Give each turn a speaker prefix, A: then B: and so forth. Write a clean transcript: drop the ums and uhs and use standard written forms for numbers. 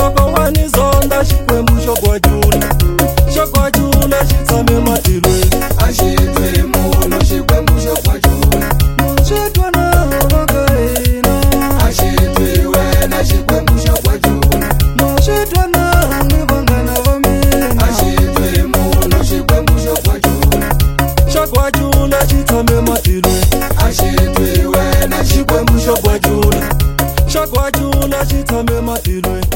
A: loko wa ni zonda xikwembu xo gwajula xi tshame matilweni
B: a xi twi munhu xikwembu xo gwajula
A: muxitwana vaka hina
B: a xi twi wena xikwembu xo gwajula
A: muxitwana ni vanghana va mina
B: a xi twi munhu xikwembu xo gwajula
A: xa gwajula xi tshame matilweni
B: a xi twi wena xikwembu xo gwajula
A: xa gwajula xi tshame matilweni